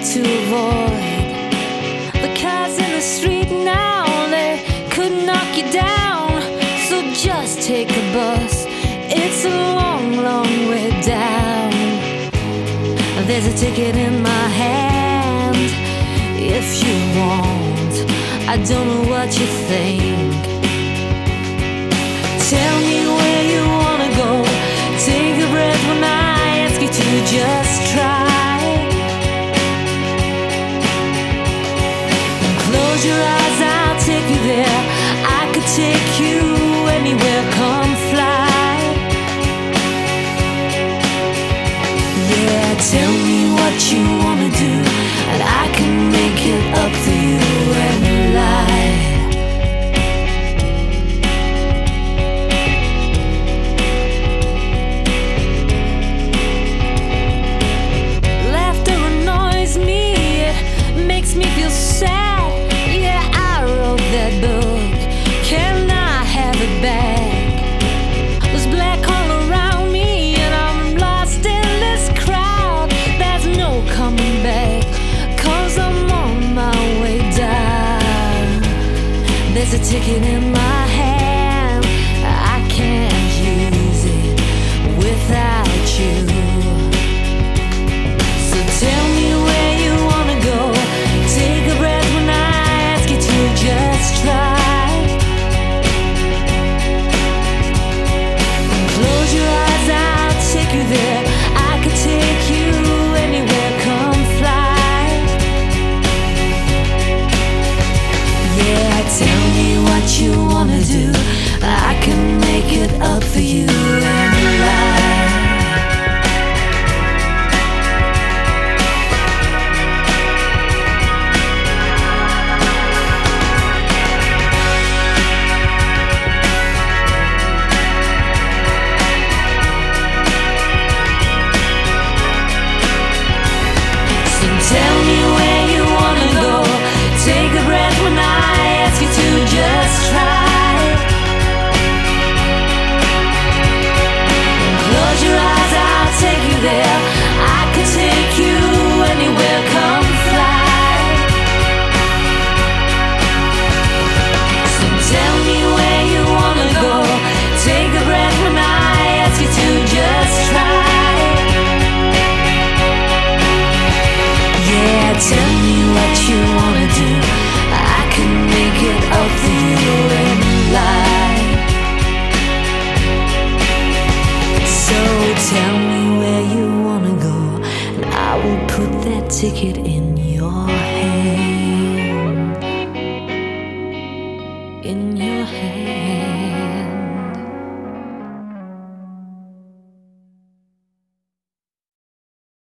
to avoid. The cars in the street now, they could knock you down. So just take a bus, it's a long, long way down. There's a ticket in my hand. If you want, I don't know what you think. Tell me where you wanna go. Take a breath when I ask you to just try. Close your eyes, I'll take you there. I could take you anywhere, come fly. Yeah, tell me what you wanna do, and I can make it up for you and lie. Laughter annoys me, it makes me feel sad. Yeah, I wrote that book, can I have it back? There's black all around me, and I'm lost in this crowd. There's no coming back, 'cause I'm on my way down. There's a ticket in my hand, I can't use it without you. So tell me where you wanna go. Take a breath when I ask you to just try. Close your eyes, I'll take you there. I could take you anywhere, come fly. Yeah, tell me what you wanna do. I can make it up for you and lie. Tell me where you wanna go. Take a breath when I ask you to just try. Close your eyes, I'll take you there. I could take you anywhere, come fly. So tell me where you wanna go. Take a breath when I ask you to just try. Yeah, tell me what you wanna do. I can make it up for you and lie. So tell me where you wanna go, and I will put that ticket in your hand. In your hand.